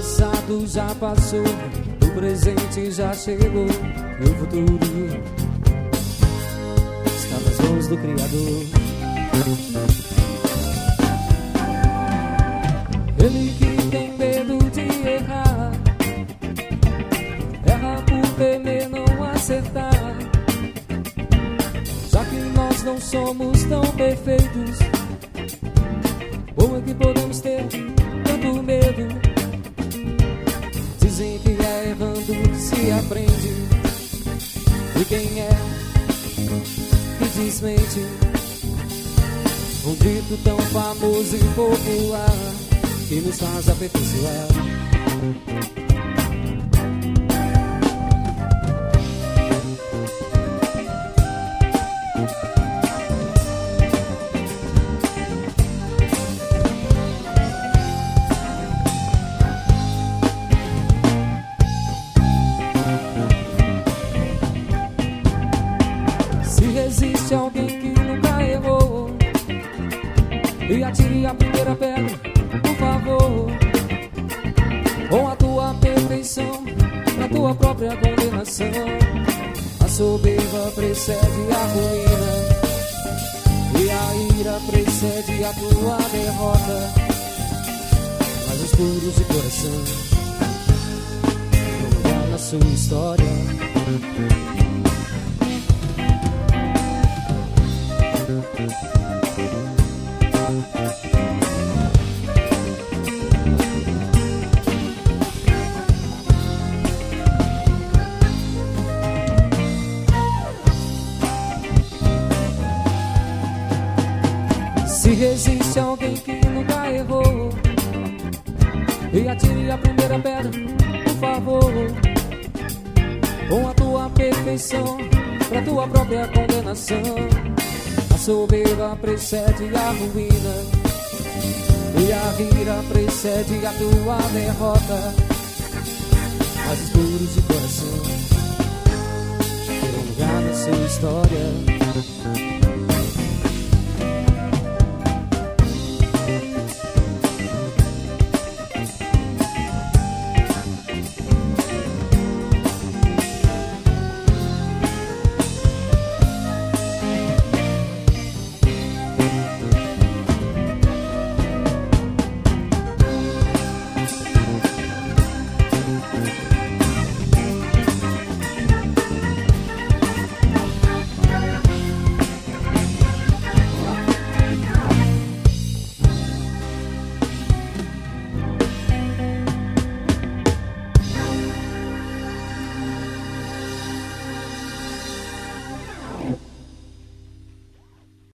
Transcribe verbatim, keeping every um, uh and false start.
passado já passou, o presente já chegou e o futuro está nas mãos do Criador. Ele que tem medo de errar, erra por temer não acertar. Já que nós não somos tão perfeitos, como é que podemos ter tanto medo? Dizem que é errando que se aprende, e quem é que desmente um dito tão famoso e popular que nos faz aperfeiçoar? Existe alguém que nunca errou, e atire a primeira pedra, por favor. Com a tua perfeição, na tua própria condenação. A soberba precede a ruína, e a ira precede a tua derrota. Mas os puros de coração vão mudar na sua história. Se existe alguém que nunca errou, e atire a primeira pedra, por favor. Com a tua perfeição, pra tua própria condenação. A soberba precede a ruína, e a ira precede a tua derrota. Mas os puros de coração terão lugar na sua história.